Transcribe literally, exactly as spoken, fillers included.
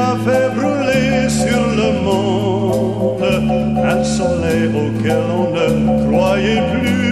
a fait brûler sur le monde un soleil auquel on ne croyait plus.